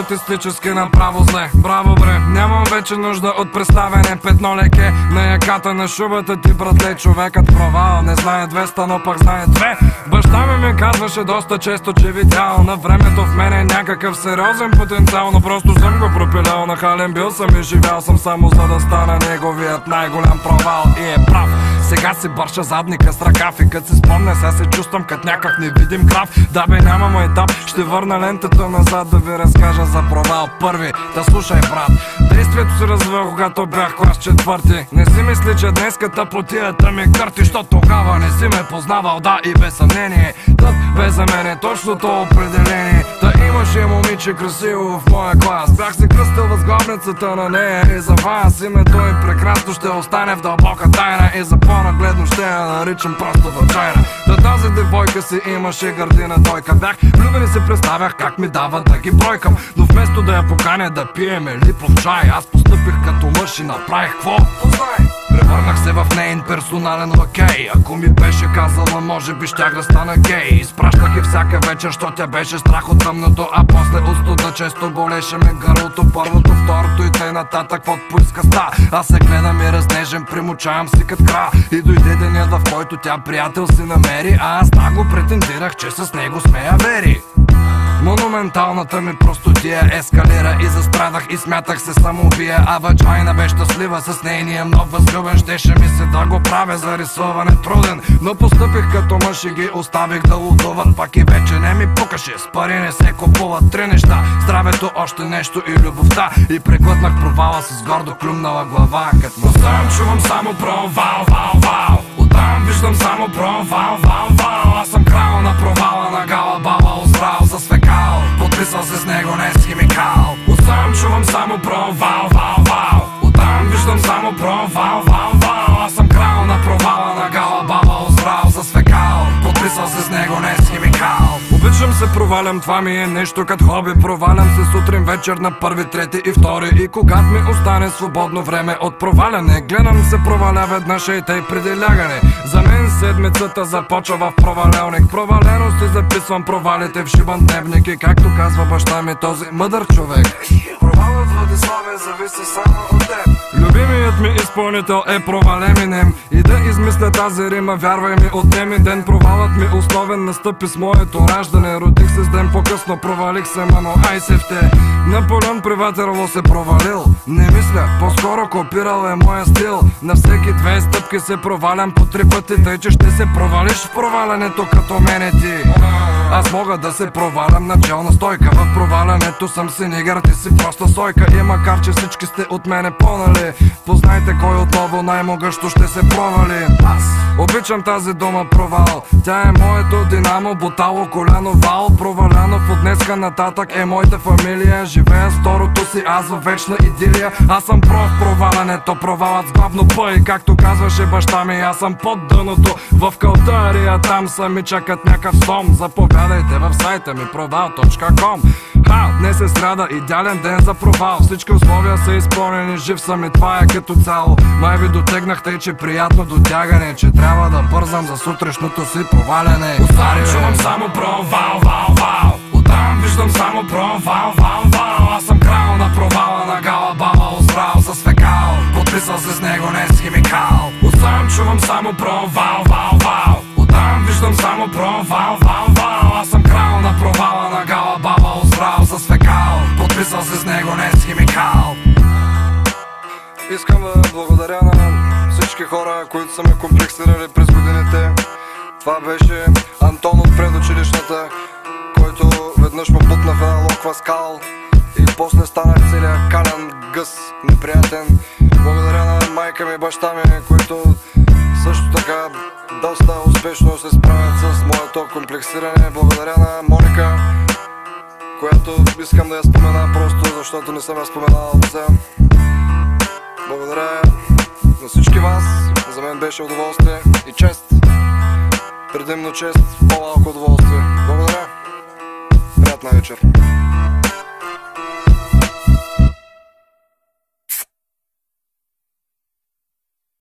статистически направо зле. Браво бре, нямам вече нужда от представяне. Петно леке на яката на шубата ти, братле. Човекът провал не знае 200, но пък знае 2. Баща ми казваше доста често, че видял на времето в мене някакъв сериозен потенциал, но просто съм го пропилял. Нахален бил съм и живял съм само за да стана неговият най-голям провал. И е прав. Сега си бърша задника с ръкав и кът си спомня, сега се чувствам като някак невидим крав. Да бе, няма мой етап, ще върна лентата назад да ви разкажа за провал първи. Да слушай, брат, действието се развива, когато бях клас четвърти. Не си мисли, че днеска тъпотията ми кърти, що тогава не си ме познавал, да, и без съмнение. Тът бе за мен е точното определение. Да имаше момиче красиво в моя клас, бях се кръстил възглавницата на нея и за вас. Името им прекрасно ще остане в дълбока тайна и за по-нагледно ще я наричам просто вълчайна. Да, тази девойка си имаше гърдина дойка. Бях влюбен и се представях как ми дава да ги бройкам, но вместо да я поканя да пиеме липов чай, аз постъпих като мъж и направих какво? Познай! Превърнах се в нейн персонален лакей. Ако ми беше казала, може би щях да стана гей. Изпращах и всяка вечер, що тя беше страх от тъмното, а после от студа често болеше ме гърлото. Първото, второто и тъй нататък, каквото поиска ста. Аз се гледам и разнежен, примучавам си кът кра. И дойде денят, в който тя приятел си намери, а аз да го претендирах, че с него смея вери. Монументалната ми простотия ескалира и застрадах и смятах се самоубия. А Ваджайна бе щастлива с нейния нов възлюбен. Щеше ми се да го правя за рисуване труден, но постъпих като мъж и ги оставих да лудуват. Пак и вече не ми пукаше, с пари не се купуват. Три неща: здравето, още нещо и любовта. И преглътнах провала с гордо клюмнала глава. Като оставам чувам само провал, вал, вал. Оттам виждам само провал, вал, вал. Аз съм крал на провала, на гала баба, озрал с фекал. Подписал се с него, не с химикал. Оттам чувам само провал, вал, вал. Оттам виждам само провал, вал, вал. Аз съм крал на провала, на гала баба, озрал с фекал. Подписал се с него, не с химикал. Обичам се, провалям, това ми е нещо като хоби. Провалям се сутрин, вечер на първи, трети и втори. И когато ми остане свободно време от проваляне, гледам се проваля веднъж и тъй преди лягане. За мен седмицата започва в провалелник. Провалено си записвам провалите в шибан дневник. И както казва баща ми, този мъдър човек, провалът Владиславе зависи само от теб. Любимият ми изпълнител е провал Еминем. И да измисля тази рима, вярвай ми, отнеми ден. Провалът ми основен настъпи с моето раждане. Родих се с ден по-късно, провалих се, мано ай се в те. Наполеон при Ватерлоо се провалил. Не мисля, по-скоро копирал е моя стил. На всеки 2 стъпки се провалям по 3 пъти, тъй че ще се провалиш в провалянето като мене ти. Аз мога да се провалям на челна стойка. В провалянето съм си нигър, ти си проста сойка. И макар че всички сте от мене по-нали, познайте кой отново най-могъщо ще се провали. Аз обичам тази дума провал. Тя е моето динамо, бутало, коляно, вал. Провалянов от днеска нататък е моята фамилия. Живея с второто си аз във вечна идилия. Аз съм проф провалянето, провалът с главно П. И както казваше баща ми, аз съм под дъното. В калтария там са ми чакат някакъв сом. Заповядайте в сайта ми провал.com. Днес е сряда, идеален ден за провал. Всички условия са изпълнени, жив съм и това е като цяло. Май ви дотегнахте и че приятно дотягане, че трябва да бързам за сутрешното си проваляне. Оттам чувам само провал, вал, вал. Оттам виждам само провал, вал, вал. Аз съм крал на провала, на гала баба, озрал с фекал. Подписал се с него, не с химикал. Оттам чувам само провал, вал, вал. Оттам виждам само провал, вал, вал. Аз съм крал на провала, на гала баба, озрал с фекал. Подписал се с него, не с химикал. Искам да благодаря на всички хора, които са ме комплексирали през годините. Това беше Антон от предучилищната, който веднъж ме бутна в една локва скал и после станах целият кален гъс, неприятен. Благодаря на майка ми и баща ми, които също така доста успешно се справят с моето комплексиране. Благодаря на Моника, която искам да я спомена просто защото не съм я споменал от сега. Благодаря на всички вас, за мен беше удоволствие и чест. Предимно чест, по-малко удоволствие. Благодаря. Приятна вечер.